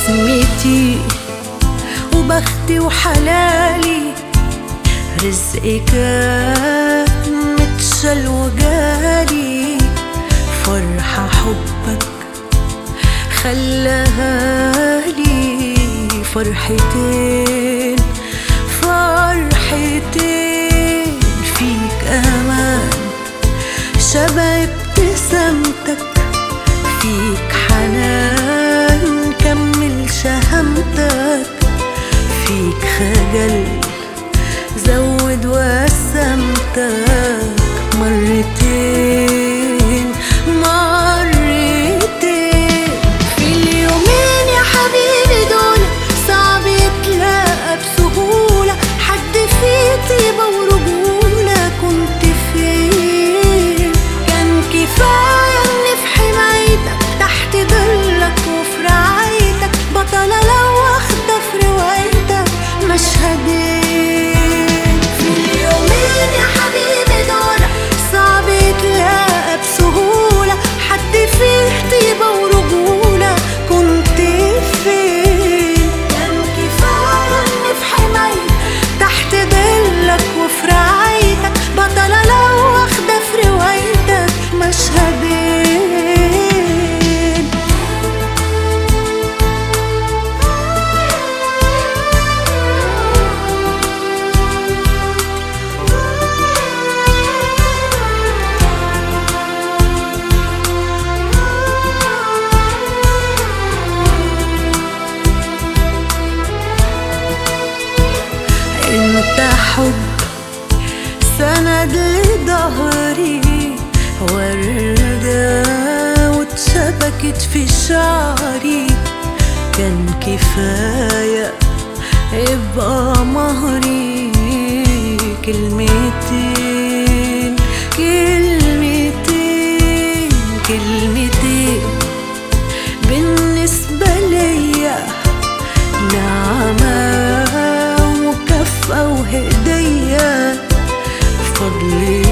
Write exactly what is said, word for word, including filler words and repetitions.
اسمتي وبختي وحلالي، رزقي كان متشال وجالي، فرحة حبك خلاها لي فرحتين فرحتين. فيك امان شبه ابتسامتك، فيك حنان كمل شهامتك، فيك خجل زود وسمتك. مرتين مرتين في اليومين يا حبيبي دول صعب يتلاقى بسهولة، حد فيه طيبة ورجولة. كنت فين؟ كان كفاية اني في حمايتك، تحت ظلك وفي رعايتك، بطلة لو واخدة في روايتك مشهدين. في اليومين يا حبيبي دول صعب يتلاقى بسهولة، حد فيه طيبة ورجولة. كنت فين؟ كان كفاية اني في حمايتك، تحت ظلك وفي رعايتك، بطلة لو واخدة في روايتك مشهدين. انت حب سند لظهري، وردة واتشبكت في شعري. كان كفاية يبقى مهري، كلمتين كلمتين كلمتين بالنسبة ليا نعمة وهدية. فضلي